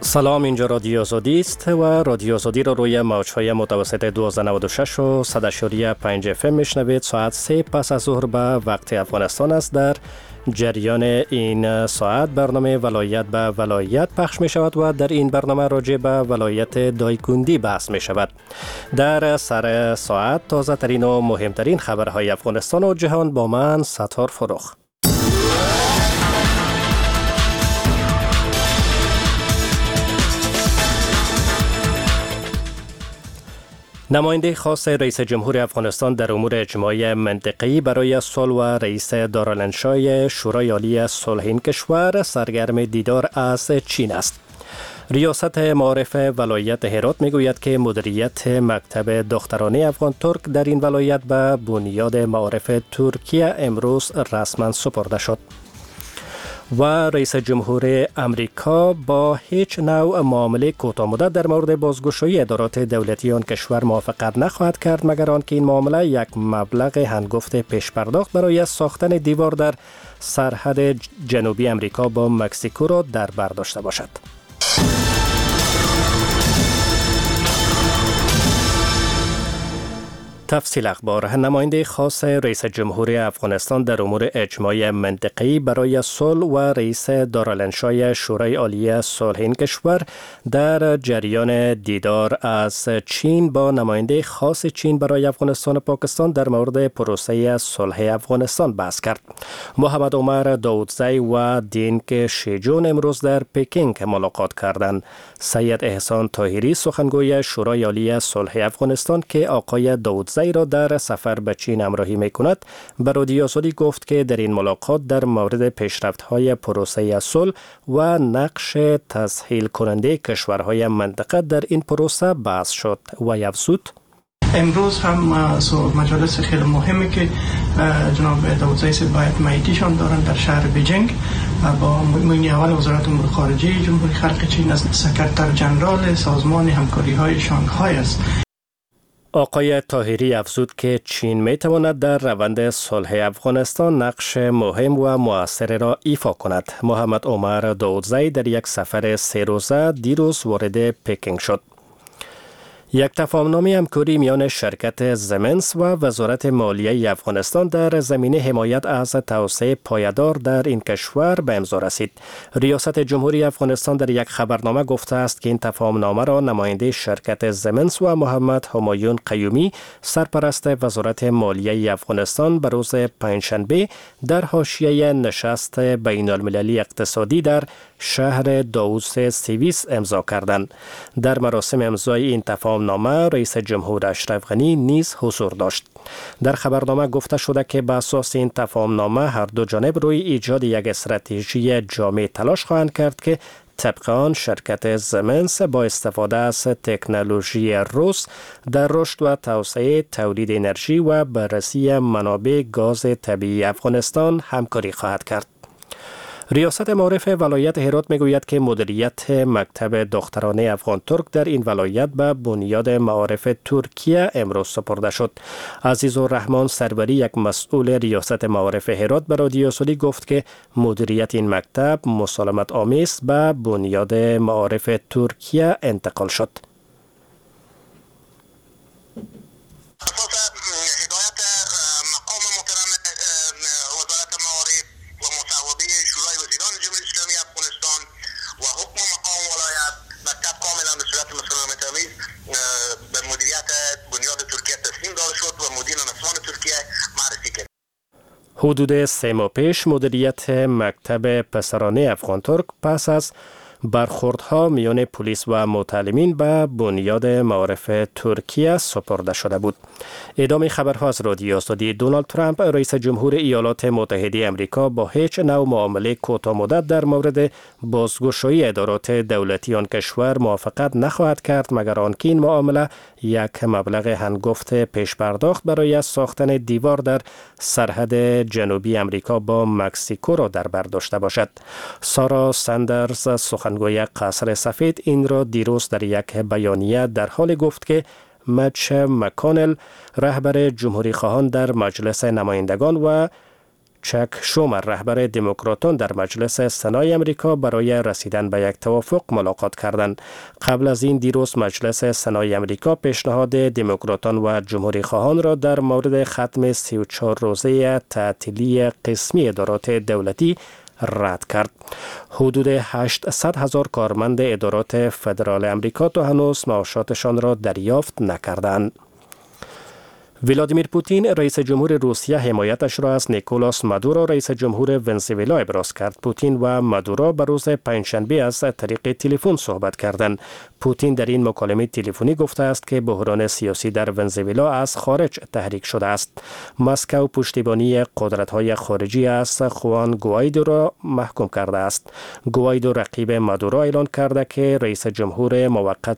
سلام، اینجا رادیو آزادی است و رادیو آزادی را روی موج‌های متوسط 1296 و 100.5 FM میشنوید. ساعت 3 پس از ظهر به وقت افغانستان است. در جریان این ساعت برنامه ولایت به ولایت پخش می شود و در این برنامه راجع به ولایت دایکندی بحث می شود. در سر ساعت تازه ترین و مهمترین خبرهای افغانستان و جهان با من ستار فروخ. نماینده خاص رئیس جمهور افغانستان در امور اجتماعی منطقه‌ای برای صلح و رئیس دارالانشای شورای عالی صلح این کشور سرگرم دیدار از چین است. ریاست معارف ولایت هرات میگوید که مدیریت مکتب دخترانه افغان ترک در این ولایت به بنیاد معارف ترکیه امروز رسما سپرده شد. و رئیس جمهور امریکا با هیچ نوع معامله کوتاه‌مدت در مورد بازگشایی ادارات دولتی آن کشور موافقت نخواهد کرد مگر آنکه این معامله یک مبلغ هنگفت پیش پرداخت برای ساختن دیوار در سرحد جنوبی امریکا با مکزیکو را در بر داشته باشد. تفصیل اخبار. نماینده خاص رئیس جمهور افغانستان در امور اجتماعی منطقه‌ای برای صلح و رئیس دارالانشای شورای عالی صلح این کشور در جریان دیدار از چین با نماینده خاص چین برای افغانستان و پاکستان در مورد پروسه صلح افغانستان بحث کرد. محمد عمر داودزی و دینگ شیجون امروز در پکینگ ملاقات کردند. سید احسان طاهری سخنگوی شورای عالی صلح افغانستان که آقای داودزی را در سفر به چین همراهی می‌کند به رادیو آزادی گفت که در این ملاقات در مورد پیشرفت‌های پروسه صلح و نقش تسهیل کننده کشورهای منطقه در این پروسه بحث شد و افزود امروز هم مجالس خیلی مهمی که جناب داودزی باید معیتیشان دارن در شهر بیجینگ با معین اول وزارت امور خارجه جمهوری خلق چین از سکرتر جنرال سازمان همکاری‌های شانگهای است. آقای طاهری افزود که چین می تواند در روند صلح افغانستان نقش مهم و مؤثر را ایفا کند. محمد عمر داودزی در یک سفر 3 روزه دیروز وارد پکینگ شد. یک تفاهمنامه همکاری میان شرکت زمنس و وزارت مالیه افغانستان در زمینه حمایت از توسعه پایدار در این کشور به امضا رسید. ریاست جمهوری افغانستان در یک خبرنامه گفته است که این تفاهمنامه را نماینده شرکت زمنس و محمد همایون قیومی سرپرست وزارت مالیه افغانستان به روز پنجشنبه در حاشیه نشست بین المللی اقتصادی در شهر داووس سوئیس امضا کردند. در مراسم امضای این تفاهمنامه رئیس جمهور اشرف غنی نیز حضور داشت. در خبرنامه گفته شده که به اساس این تفاهمنامه هر دو جانب روی ایجاد یک استراتژی جامع تلاش خواهند کرد که طبق آن شرکت زمنس با استفاده از تکنولوژی روس در رشد و توسعه تولید انرژی و بررسی منابع گاز طبیعی افغانستان همکاری خواهد کرد. ریاست معارف ولایت هرات میگوید که مدیریت مکتب دخترانه افغان ترک در این ولایت به بنیاد معارف ترکیه امروز سپرده شد. عزیزالرحمن سروری یک مسئول ریاست معارف هرات به رادیو آزادی گفت که مدیریت این مکتب مسالمت آمیز به بنیاد معارف ترکیه انتقال شد. حدود 3 ماه پیش مدیریت مکتب پسرانه افغان ترک پس از برخوردها میان پلیس و معتلمین به بنیاد معارف ترکیه سپرده شده بود. ادامه خبرها از رادیو آزادی. دونالد ترامپ رئیس جمهور ایالات متحده آمریکا با هیچ نوع معامله کوتاه‌مدت در مورد بازگشایی ادارات دولتی آن کشور موافقت نخواهد کرد مگر آنکه این معامله یک مبلغ هنگفت پیش پرداخت برای ساختن دیوار در سرحد جنوبی امریکا با مکزیکو را در بر داشته باشد. سارا سندرز سخنگوی قصر سفید این را دیروز در یک بیانیه در حال گفت که مچ مکانل رهبر جمهوری خواهان در مجلس نمایندگان و چک شومر رهبر دموکراتان در مجلس سنای امریکا برای رسیدن به یک توافق ملاقات کردند. قبل از این دیروز مجلس سنای امریکا پیشنهاد دموکراتان و جمهوری خواهان را در مورد ختم 34 روزه تعطیلی قسمی ادارات دولتی رد کرد. حدود 800,000 کارمند ادارات فدرال امریکا تا هنوز معاشاتشان را دریافت نکردند. ولادیمیر پوتین رئیس جمهور روسیه حمایتش را از نیکولاس مادورو رئیس جمهور ونزوئلا ابراز کرد. پوتین و مادورو به روز پنجشنبه از طریق تلفن صحبت کردند. پوتین در این مکالمه تلفنی گفته است که بحران سیاسی در ونزوئلا از خارج تحریک شده است. مسکو پشتیبانی قدرت‌های خارجی از خوان گوایدو را محکوم کرده است. گوایدو رقیب مادورو اعلان کرده که رئیس جمهور موقت